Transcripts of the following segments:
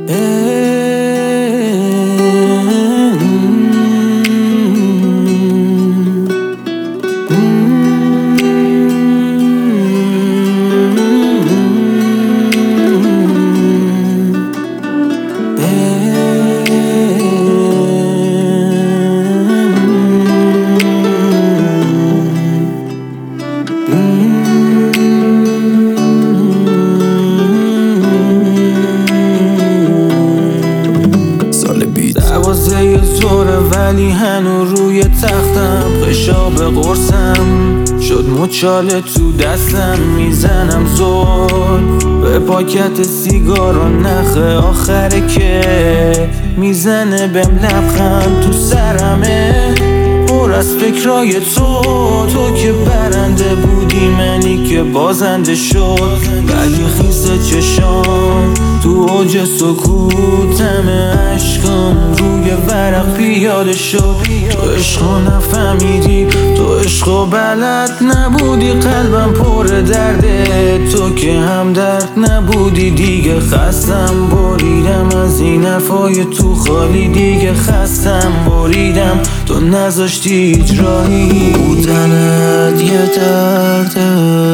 زوره ولی هنو روی تختم خشاب قرصم شد مچاله تو دستم میزنم زور به پاکت سیگار و نخ آخره که میزنه بهم لبخند تو سرمه پر از فکرای تو که برنده بودی منی که بازنده شد ولی خیسه چشام تو اوج سکوتم عشقم روی ورق پیاده شد تو عشقو نفهمیدی تو عشقو بلد نبودی قلبم پر درده تو که هم درد نبودی دیگه خستم بریدم از این حرفای تو خالی دیگه خستم بریدم تو نذاشتی هیچ راهی بودنت یه درده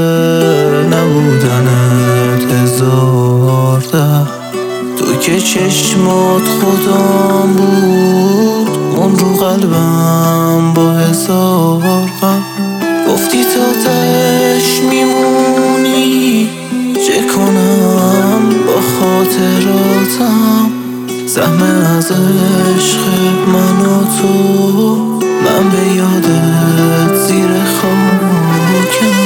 نبودنت هزار درد تو که چشمات خودم بود اون رو قلبم با هزار غم گفتی تا تهش میمونی چه کنم با خاطراتم زحمه از عشق من و تو من به یادت زیر خاکم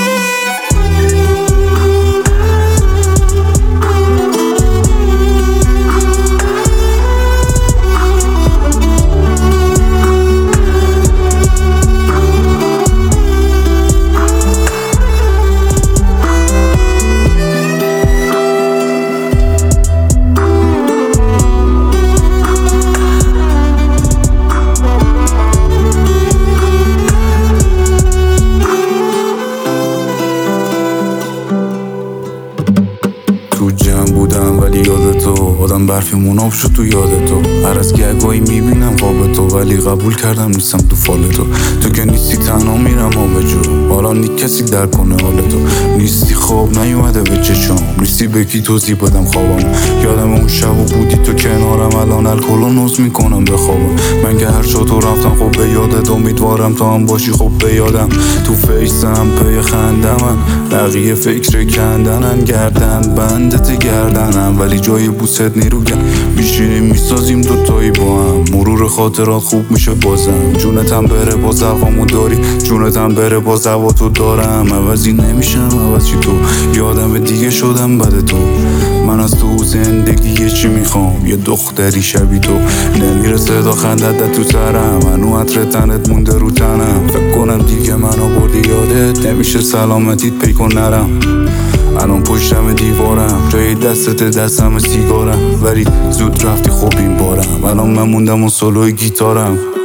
تو جمع بودم ولی یاد تو آدم برفیمون آب شد تو یاد تو هر از گهگاهی میبینم خواب تو ولی قبول کردم نیستم تو فال تو که نیستی تنها میرم آبجو حالا نی کسی در کنه حال تو نیستی خواب نیومده به چشام نیستی بگی توضیح بدم خوابم یادم اون شب و بودی تو کنارم الان الکل و نوز میکنم به خوابم من که هر شد تو رفتم خب به یادت امیدوارم تو هم باشی خب به یادم تو فیسم پی خندمن بقیه فکر کندنن گردن بندت گردنم ولی جای بوست نیروگم میشینیم میسازیم دوتایی با هم مرور خاطرات خوب میشه بازم جونتم بره با زوامو داری جونتم بره با زواتو دارم عوضی نمیشم عوضی تو یادم دیگه شدم بد تو من از تو زندگی چی میخوام یه دختری شبی تو نمیره صدا خندت تو سرم منو عطر تنت مونده رو تنم فکر کنم دیگه منو بردی یادت نمیشه سلامتیت پیکن نرم الان پشتم دیوارم جای دستم سیگارم ولی زود رفتی خوب این بارم الان من موندم و سولوی گیتارم